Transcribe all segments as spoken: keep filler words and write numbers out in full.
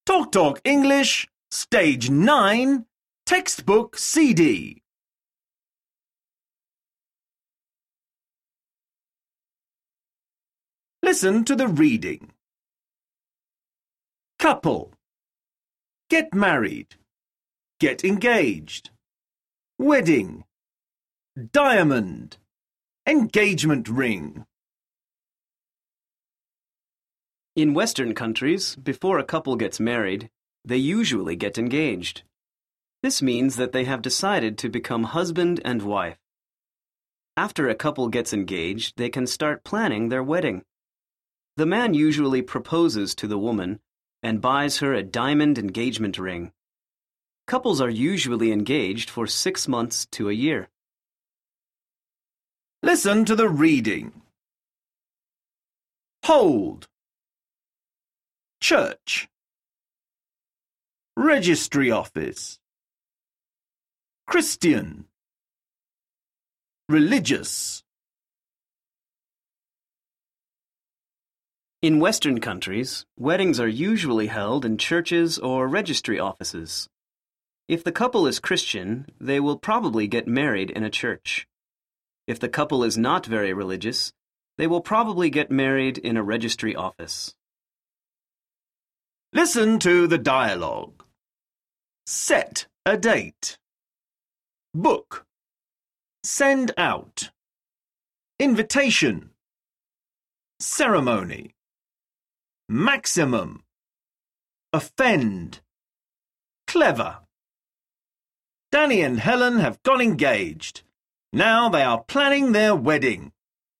Talk Talk English, Stage nine, Textbook C D. Listen to the reading. Couple. Get married. Get engaged. Wedding. Diamond. Engagement ring. In Western countries, before a couple gets married, they usually get engaged. This means that they have decided to become husband and wife. After a couple gets engaged, they can start planning their wedding. The man usually proposes to the woman and buys her a diamond engagement ring. Couples are usually engaged for six months to a year. Listen to the reading. Hold. Church. Registry office. Christian. Religious. In Western countries, weddings are usually held in churches or registry offices. If the couple is Christian, they will probably get married in a church. If the couple is not very religious, they will probably get married in a registry office. Listen to the dialogue. Set a date. Book. Send out. Invitation. Ceremony. Maximum. Offend. Clever. Danny and Helen have got engaged. Now they are planning their wedding.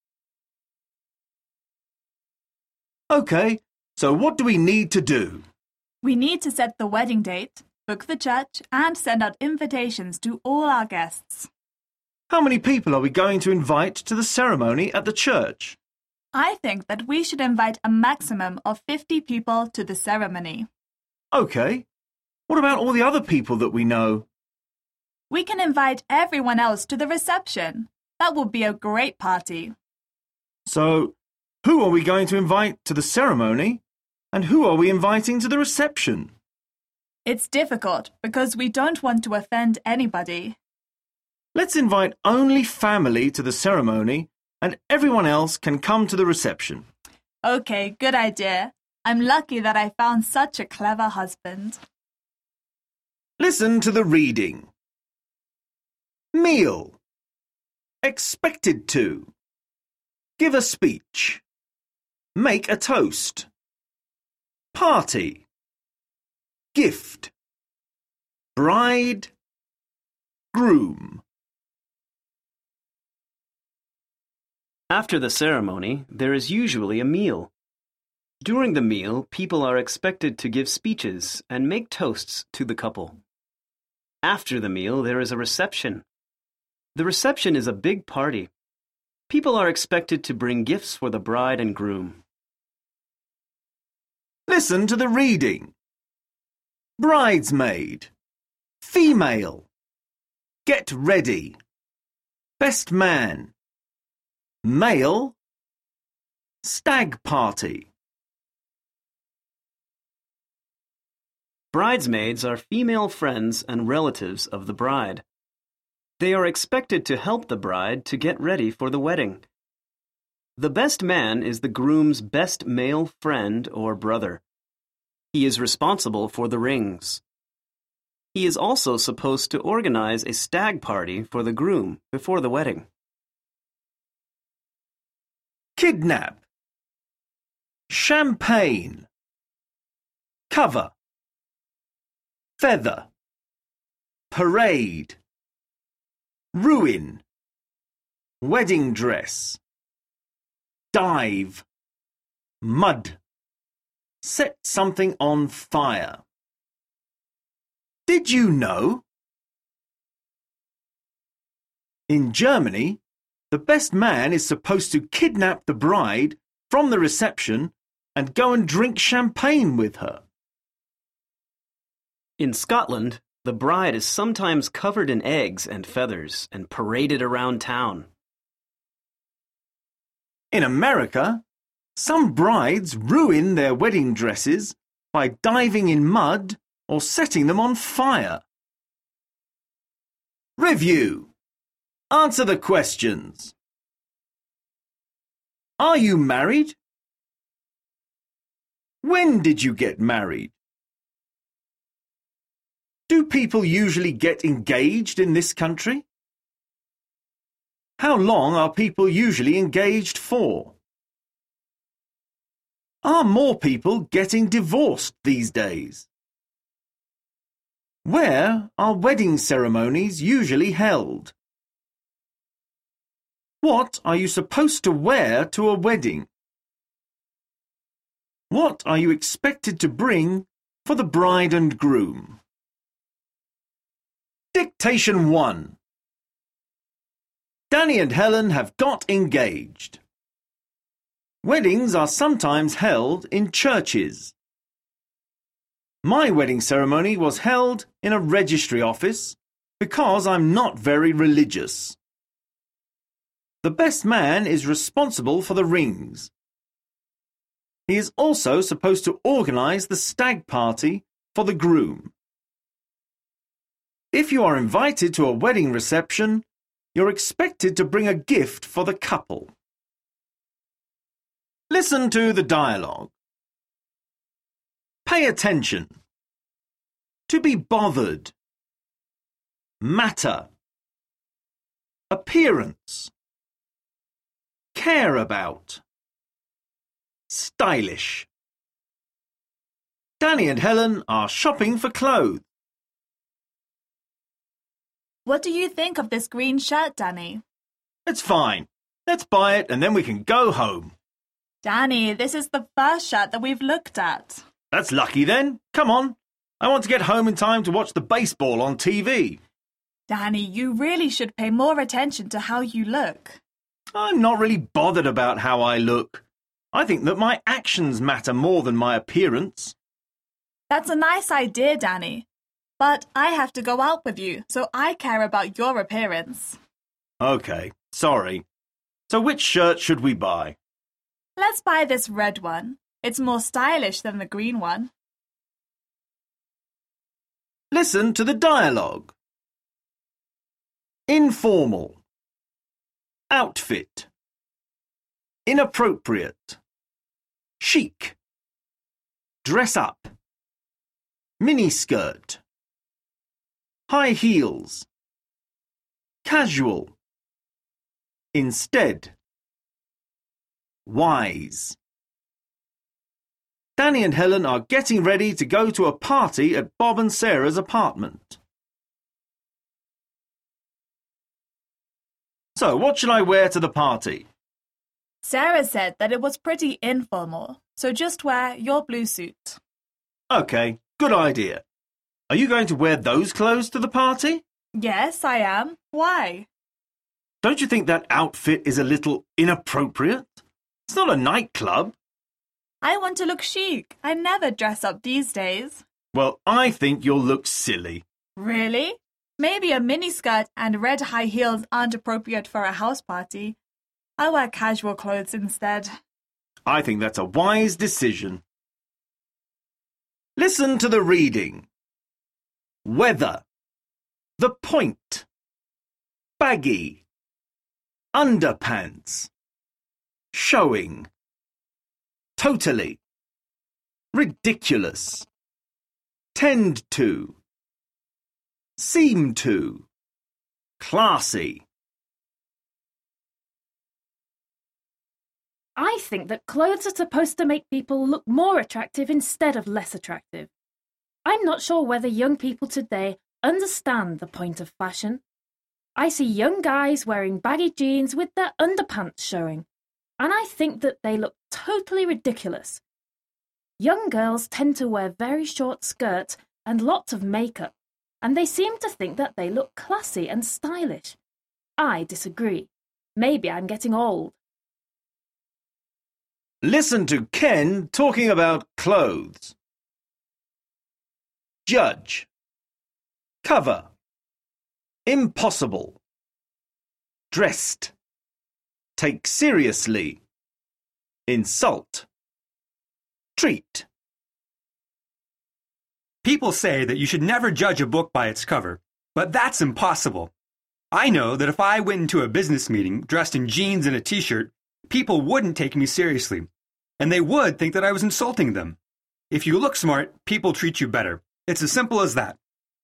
OK, so what do we need to do? We need to set the wedding date, book the church, and send out invitations to all our guests. How many people are we going to invite to the ceremony at the church? I think that we should invite a maximum of fifty people to the ceremony. OK. What about all the other people that we know? We can invite everyone else to the reception. That will be a great party. So, who are we going to invite to the ceremony? And who are we inviting to the reception? It's difficult because we don't want to offend anybody. Let's invite only family to the ceremony and everyone else can come to the reception. OK, good idea. I'm lucky that I found such a clever husband. Listen to the reading. Meal. Expected to. Give a speech. Make a toast. Party. Gift. Bride. Groom. After the ceremony, there is usually a meal. During the meal, people are expected to give speeches and make toasts to the couple. After the meal, there is a reception. The reception is a big party. People are expected to bring gifts for the bride and groom. Listen to the reading. Bridesmaid. Female. Get ready. Best man. Male. Stag party. Bridesmaids are female friends and relatives of the bride. They are expected to help the bride to get ready for the wedding. The best man is the groom's best male friend or brother. He is responsible for the rings. He is also supposed to organize a stag party for the groom before the wedding. Kidnap. Champagne. Cover. Feather. Parade. Ruin. Wedding dress. Dive. Mud. Set something on fire. Did you know? In Germany, the best man is supposed to kidnap the bride from the reception and go and drink champagne with her. In Scotland, the bride is sometimes covered in eggs and feathers and paraded around town. In America, some brides ruin their wedding dresses by diving in mud or setting them on fire. Review. Answer the questions. Are you married? When did you get married? Do people usually get engaged in this country? How long are people usually engaged for? Are more people getting divorced these days? Where are wedding ceremonies usually held? What are you supposed to wear to a wedding? What are you expected to bring for the bride and groom? Dictation one. Danny and Helen have got engaged. Weddings are sometimes held in churches. My wedding ceremony was held in a registry office because I'm not very religious. The best man is responsible for the rings. He is also supposed to organise the stag party for the groom. If you are invited to a wedding reception, you're expected to bring a gift for the couple. Listen to the dialogue. Pay attention. To be bothered. Matter. Appearance. Care about. Stylish. Danny and Helen are shopping for clothes. What do you think of this green shirt, Danny? It's fine. Let's buy it and then we can go home. Danny, this is the first shirt that we've looked at. That's lucky then. Come on. I want to get home in time to watch the baseball on T V. Danny, you really should pay more attention to how you look. I'm not really bothered about how I look. I think that my actions matter more than my appearance. That's a nice idea, Danny. But I have to go out with you, so I care about your appearance. Okay, sorry. So which shirt should we buy? Let's buy this red one. It's more stylish than the green one. Listen to the dialogue. Informal. Outfit. Inappropriate. Chic. Dress up. Miniskirt. High heels. Casual. Instead. Wise. Danny and Helen are getting ready to go to a party at Bob and Sarah's apartment. So, what should I wear to the party? Sarah said that it was pretty informal, so just wear your blue suit. Okay, good idea. Are you going to wear those clothes to the party? Yes, I am. Why? Don't you think that outfit is a little inappropriate? It's not a nightclub. I want to look chic. I never dress up these days. Well, I think you'll look silly. Really? Maybe a miniskirt and red high heels aren't appropriate for a house party. I wear casual clothes instead. I think that's a wise decision. Listen to the reading. Weather. The point. Baggy. Underpants. Showing. Totally. Ridiculous. Tend to. Seem to. Classy. I think that clothes are supposed to make people look more attractive instead of less attractive. I'm not sure whether young people today understand the point of fashion. I see young guys wearing baggy jeans with their underpants showing, and I think that they look totally ridiculous. Young girls tend to wear very short skirts and lots of makeup, and they seem to think that they look classy and stylish. I disagree. Maybe I'm getting old. Listen to Ken talking about clothes. Judge. Cover. Impossible. Dressed. Take seriously. Insult. Treat. People say that you should never judge a book by its cover, but that's impossible. I know that if I went into a business meeting dressed in jeans and a t-shirt, people wouldn't take me seriously, and they would think that I was insulting them. If you look smart, people treat you better. It's as simple as that.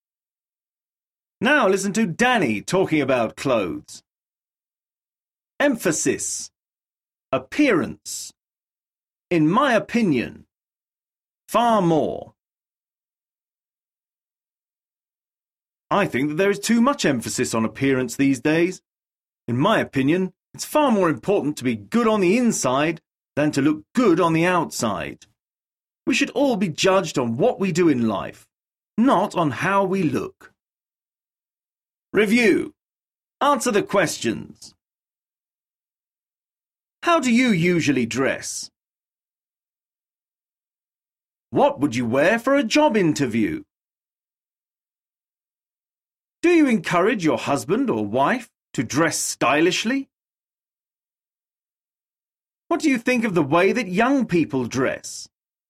Now listen to Danny talking about clothes. Emphasis. Appearance. In my opinion. Far more. I think that there is too much emphasis on appearance these days. In my opinion, it's far more important to be good on the inside than to look good on the outside. We should all be judged on what we do in life, not on how we look. Review. Answer the questions. How do you usually dress? What would you wear for a job interview? Do you encourage your husband or wife to dress stylishly? What do you think of the way that young people dress?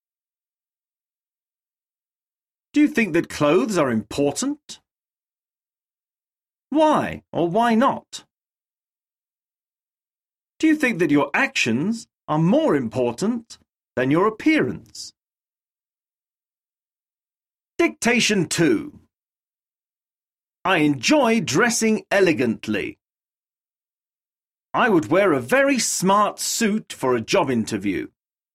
Do you think that clothes are important? Why or why not? Do you think that your actions are more important than your appearance? Dictation two. I enjoy dressing elegantly. I would wear a very smart suit for a job interview.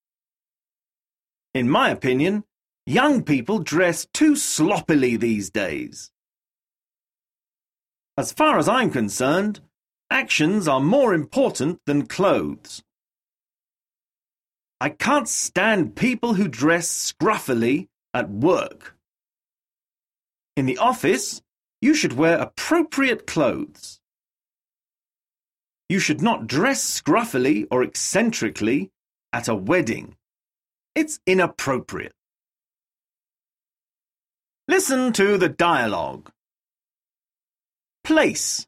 In my opinion, young people dress too sloppily these days. As far as I'm concerned, actions are more important than clothes. I can't stand people who dress scruffily at work. In the office, you should wear appropriate clothes. You should not dress scruffily or eccentrically at a wedding. It's inappropriate. Listen to the dialogue. Place.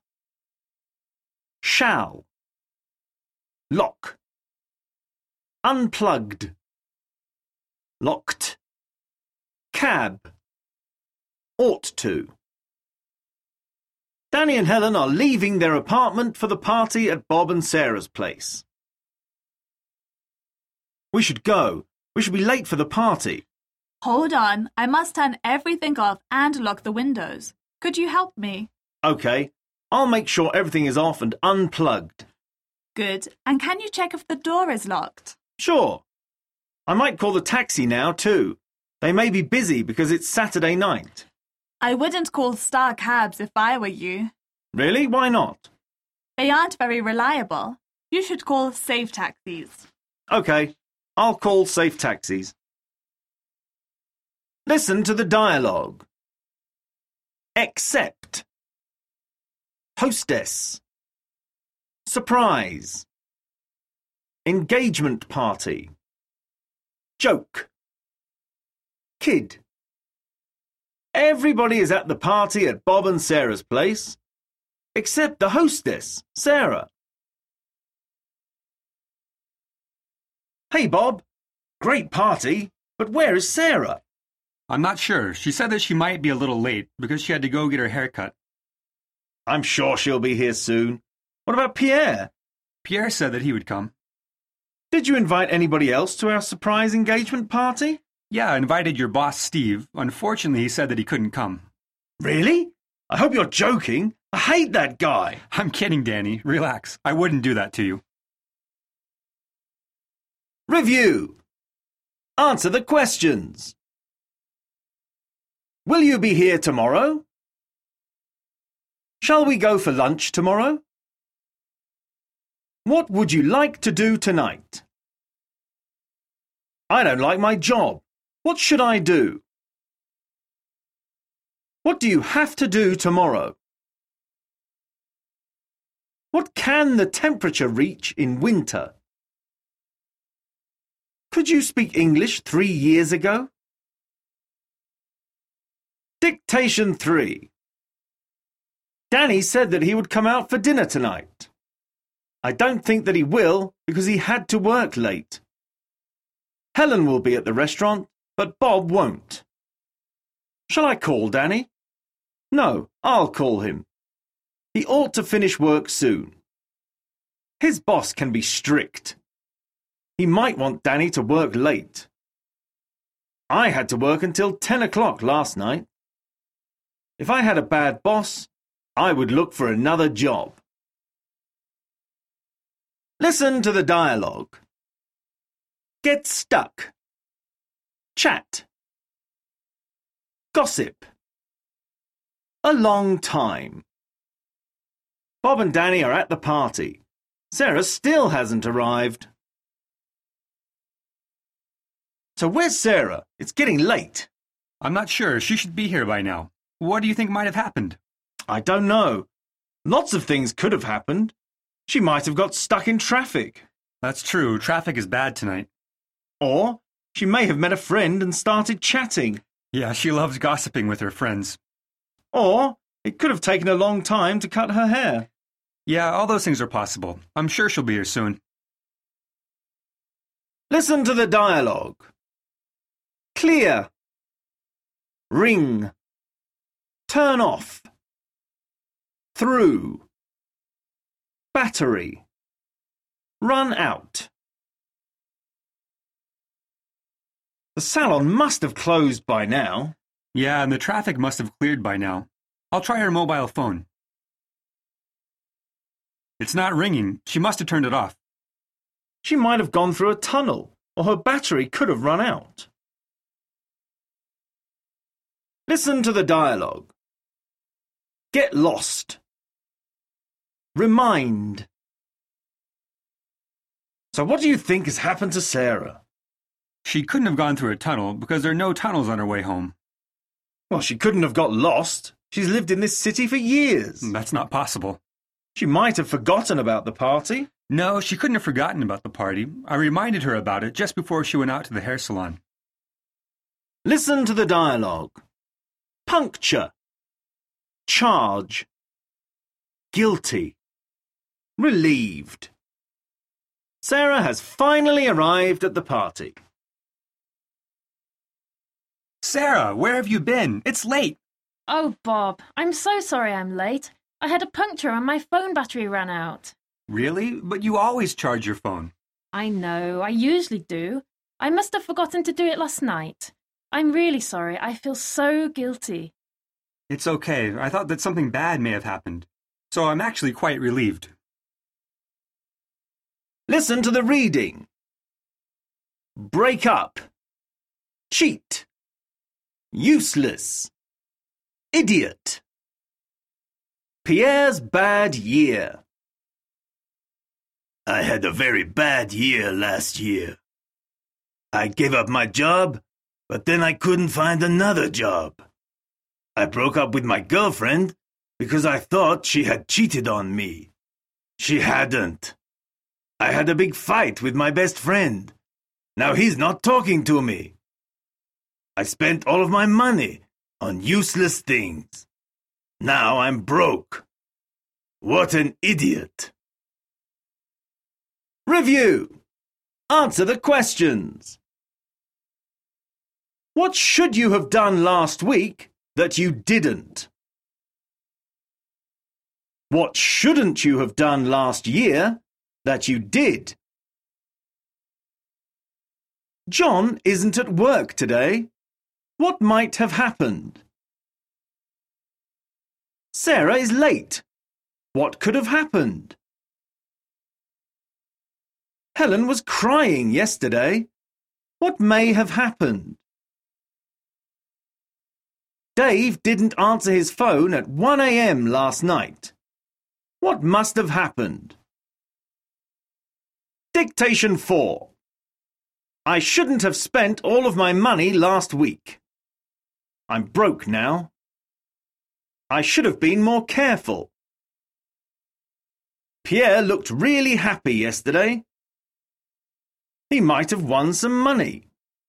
Shall. Lock. Unplugged. Locked. Cab. Ought to. Danny and Helen are leaving their apartment for the party at Bob and Sarah's place. We should go. We should be late for the party. Hold on, I must turn everything off and lock the windows. Could you help me? OK, I'll make sure everything is off and unplugged. Good. And can you check if the door is locked? Sure. I might call the taxi now too. They may be busy because it's Saturday night. I wouldn't call Star Cabs if I were you. Really? Why not? They aren't very reliable. You should call Safe Taxis. OK, I'll call Safe Taxis. Listen to the dialogue. Accept. Hostess. Surprise. Engagement party. Joke. Kid. Everybody is at the party at Bob and Sarah's place, except the hostess, Sarah. Hey, Bob. Great party, but where is Sarah? I'm not sure. She said that she might be a little late because she had to go get her hair cut. I'm sure she'll be here soon. What about Pierre? Pierre said that he would come. Did you invite anybody else to our surprise engagement party? Yeah, I invited your boss, Steve. Unfortunately, he said that he couldn't come. Really? I hope you're joking. I hate that guy. I'm kidding, Danny. Relax. I wouldn't do that to you. Review. Answer the questions. Will you be here tomorrow? Shall we go for lunch tomorrow? What would you like to do tonight? I don't like my job. What should I do? What do you have to do tomorrow? What can the temperature reach in winter? Could you speak English three years ago? Dictation three. Danny said that he would come out for dinner tonight. I don't think that he will because he had to work late. Helen will be at the restaurant, but Bob won't. Shall I call Danny? No, I'll call him. He ought to finish work soon. His boss can be strict. He might want Danny to work late. I had to work until ten o'clock last night. If I had a bad boss, I would look for another job. Listen to the dialogue. Get stuck. Chat. Gossip. A long time. Bob and Danny are at the party. Sarah still hasn't arrived. So where's Sarah? It's getting late. I'm not sure. She should be here by now. What do you think might have happened? I don't know. Lots of things could have happened. She might have got stuck in traffic. That's true. Traffic is bad tonight. Or she may have met a friend and started chatting. Yeah, she loves gossiping with her friends. Or it could have taken a long time to cut her hair. Yeah, all those things are possible. I'm sure she'll be here soon. Listen to the dialogue. Clear. Ring. Turn off. Through. Battery. Run out. The salon must have closed by now. Yeah, and the traffic must have cleared by now. I'll try her mobile phone. It's not ringing. She must have turned it off. She might have gone through a tunnel, or her battery could have run out. Listen to the dialogue. Get lost. Remind. So what do you think has happened to Sarah? She couldn't have gone through a tunnel because there are no tunnels on her way home. Well, she couldn't have got lost. She's lived in this city for years. That's not possible. She might have forgotten about the party. No, she couldn't have forgotten about the party. I reminded her about it just before she went out to the hair salon. Listen to the dialogue. Puncture. Charge. Guilty. Relieved. Sarah has finally arrived at the party. Sarah, where have you been? It's late. Oh, Bob, I'm so sorry I'm late. I had a puncture and my phone battery ran out. Really? But you always charge your phone. I know, I usually do. I must have forgotten to do it last night. I'm really sorry. I feel so guilty. It's okay. I thought that something bad may have happened. So I'm actually quite relieved. Listen to the reading. Break up. Cheat. Useless. Idiot. Pierre's bad year. I had a very bad year last year. I gave up my job, but then I couldn't find another job. I broke up with my girlfriend because I thought she had cheated on me. She hadn't. I had a big fight with my best friend. Now he's not talking to me. I spent all of my money on useless things. Now I'm broke. What an idiot. Review. Answer the questions. What should you have done last week that you didn't? What shouldn't you have done last year that you did? John isn't at work today. What might have happened? Sarah is late. What could have happened? Helen was crying yesterday. What may have happened? Dave didn't answer his phone at one a m last night. What must have happened? Dictation four. I shouldn't have spent all of my money last week. I'm broke now. I should have been more careful. Pierre looked really happy yesterday. He might have won some money.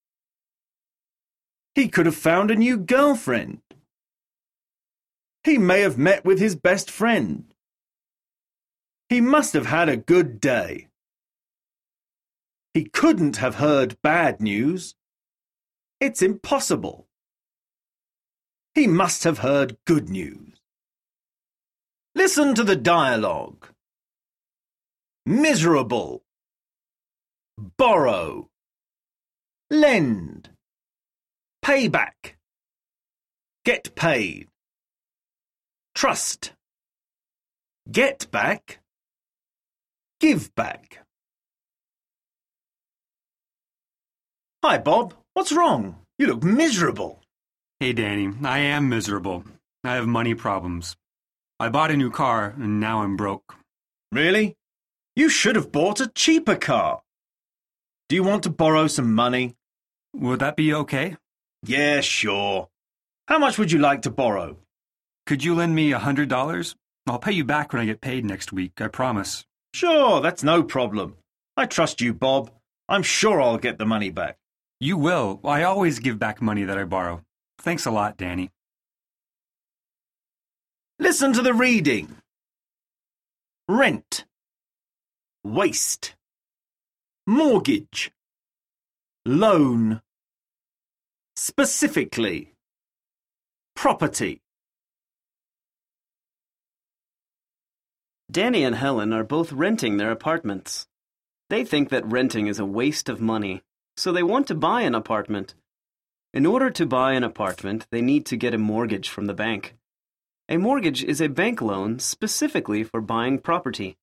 He could have found a new girlfriend. He may have met with his best friend. He must have had a good day. He couldn't have heard bad news. It's impossible. He must have heard good news. Listen to the dialogue. Miserable. Borrow. Lend. Pay back. Get paid. Trust. Get back. Give back. Hi, Bob. What's wrong? You look miserable. Hey, Danny, I am miserable. I have money problems. I bought a new car, and now I'm broke. Really? You should have bought a cheaper car. Do you want to borrow some money? Would that be okay? Yeah, sure. How much would you like to borrow? Could you lend me a hundred dollars? I'll pay you back when I get paid next week, I promise. Sure, that's no problem. I trust you, Bob. I'm sure I'll get the money back. You will. I always give back money that I borrow. Thanks a lot, Danny. Listen to the reading. Rent. Waste. Mortgage. Loan. Specifically. Property. Danny and Helen are both renting their apartments. They think that renting is a waste of money, so they want to buy an apartment. In order to buy an apartment, they need to get a mortgage from the bank. A mortgage is a bank loan specifically for buying property.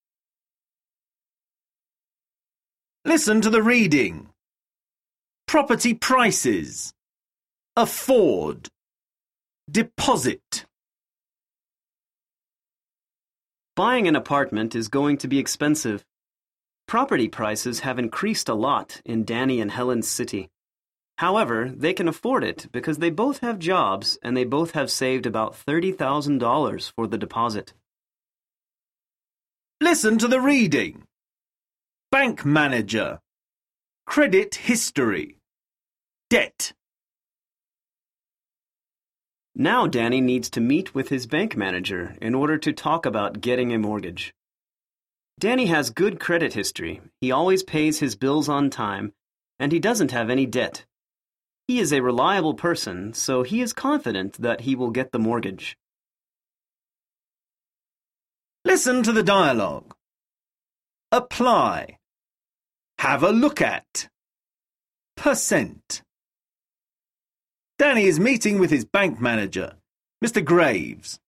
Listen to the reading. Property prices. Afford. Deposit. Buying an apartment is going to be expensive. Property prices have increased a lot in Danny and Helen's city. However, they can afford it because they both have jobs and they both have saved about thirty thousand dollars for the deposit. Listen to the reading. Bank manager. Credit history. Debt. Now Danny needs to meet with his bank manager in order to talk about getting a mortgage. Danny has good credit history. He always pays his bills on time, and he doesn't have any debt. He is a reliable person, so he is confident that he will get the mortgage. Listen to the dialogue. Apply. Have a look at. Percent. Danny is meeting with his bank manager, Mister Graves.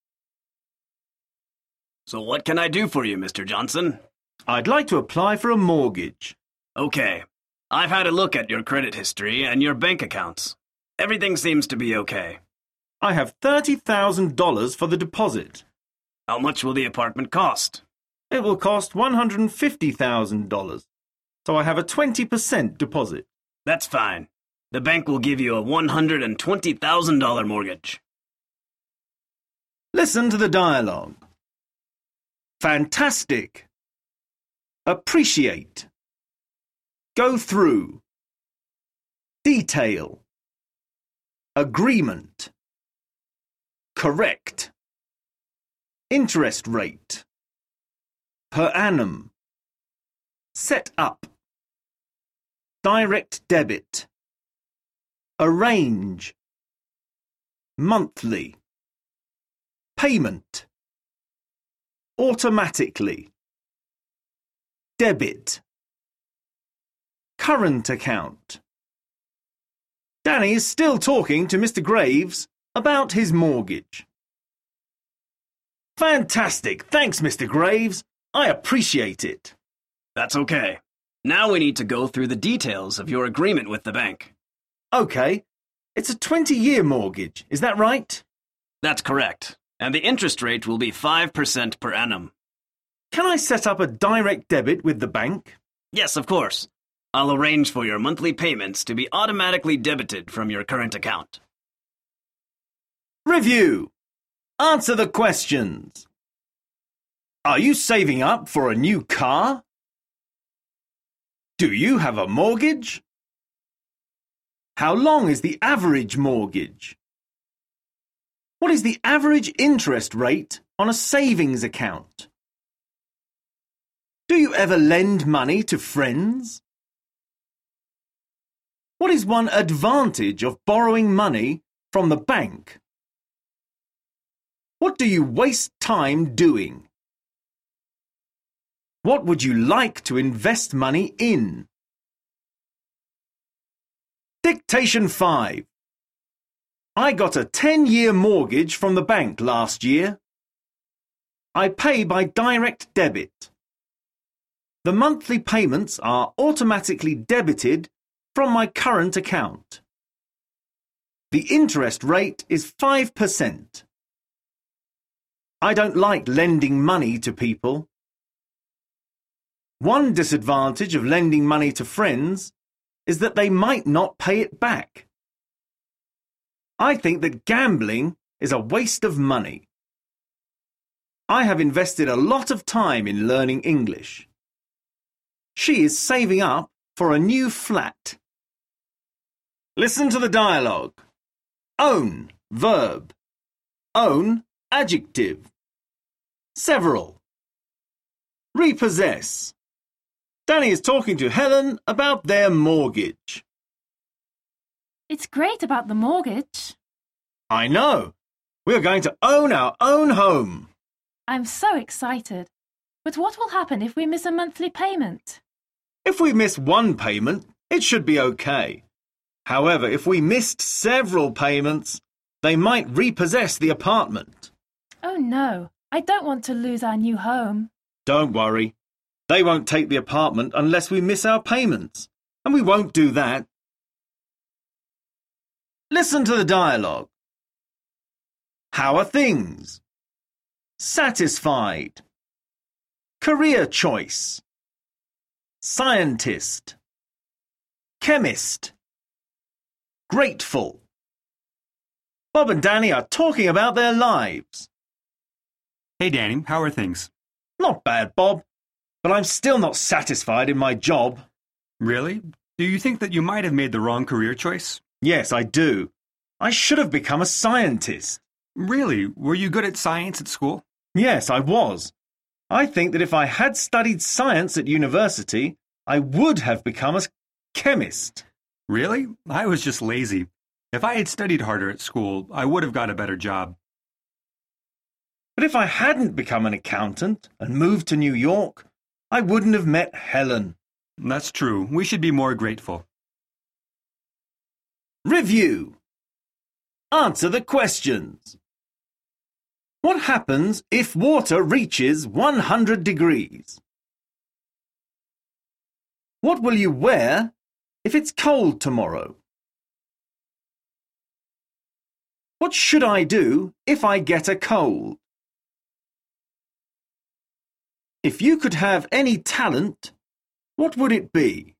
So what can I do for you, Mister Johnson? I'd like to apply for a mortgage. Okay. I've had a look at your credit history and your bank accounts. Everything seems to be okay. I have thirty thousand dollars for the deposit. How much will the apartment cost? It will cost one hundred fifty thousand dollars, so I have a twenty percent deposit. That's fine. The bank will give you a one hundred twenty thousand dollars mortgage. Listen to the dialogue. Fantastic. Appreciate. Go through. Detail. Agreement. Correct. Interest rate. Per annum. Set up. Direct debit. Arrange. Monthly. Payment. Automatically. Debit. Current account. Danny is still talking to Mister Graves about his mortgage. Fantastic. Thanks, Mister Graves. I appreciate it. That's okay. Now we need to go through the details of your agreement with the bank. Okay. It's a twenty-year mortgage. Is that right? That's correct. And the interest rate will be five percent per annum. Can I set up a direct debit with the bank? Yes, of course. I'll arrange for your monthly payments to be automatically debited from your current account. Review. Answer the questions. Are you saving up for a new car? Do you have a mortgage? How long is the average mortgage? What is the average interest rate on a savings account? Do you ever lend money to friends? What is one advantage of borrowing money from the bank? What do you waste time doing? What would you like to invest money in? Dictation five. I got a ten-year mortgage from the bank last year. I pay by direct debit. The monthly payments are automatically debited from my current account. The interest rate is five percent. I don't like lending money to people. One disadvantage of lending money to friends is that they might not pay it back. I think that gambling is a waste of money. I have invested a lot of time in learning English. She is saving up for a new flat. Listen to the dialogue. Own, verb. Own, adjective. Several. Repossess. Danny is talking to Helen about their mortgage. It's great about the mortgage. I know. We are going to own our own home. I'm so excited. But what will happen if we miss a monthly payment? If we miss one payment, it should be okay. However, if we missed several payments, they might repossess the apartment. Oh no, I don't want to lose our new home. Don't worry. They won't take the apartment unless we miss our payments, and we won't do that. Listen to the dialogue. How are things? Satisfied. Career choice. Scientist. Chemist. Grateful. Bob and Danny are talking about their lives. Hey, Danny, how are things? Not bad, Bob, but I'm still not satisfied in my job. Really? Do you think that you might have made the wrong career choice? Yes, I do. I should have become a scientist. Really? Were you good at science at school? Yes, I was. I think that if I had studied science at university, I would have become a chemist. Really? I was just lazy. If I had studied harder at school, I would have got a better job. But if I hadn't become an accountant and moved to New York, I wouldn't have met Helen. That's true. We should be more grateful. Review. Answer the questions. What happens if water reaches one hundred degrees? What will you wear if it's cold tomorrow? What should I do if I get a cold? If you could have any talent, what would it be?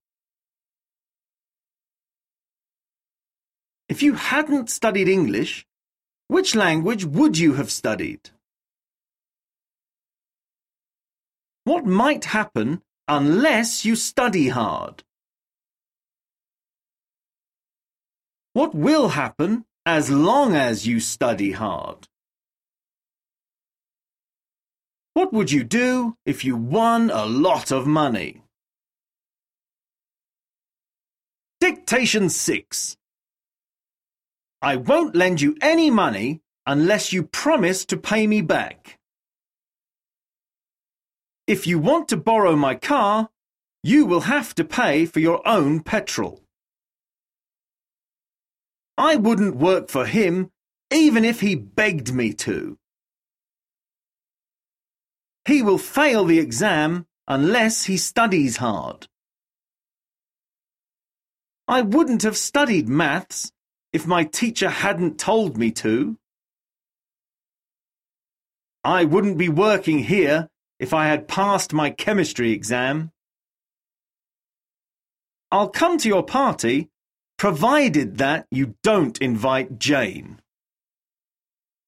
If you hadn't studied English, which language would you have studied? What might happen unless you study hard? What will happen as long as you study hard? What would you do if you won a lot of money? Dictation six. I won't lend you any money unless you promise to pay me back. If you want to borrow my car, you will have to pay for your own petrol. I wouldn't work for him even if he begged me to. He will fail the exam unless he studies hard. I wouldn't have studied maths if my teacher hadn't told me to. I wouldn't be working here if I had passed my chemistry exam. I'll come to your party, provided that you don't invite Jane.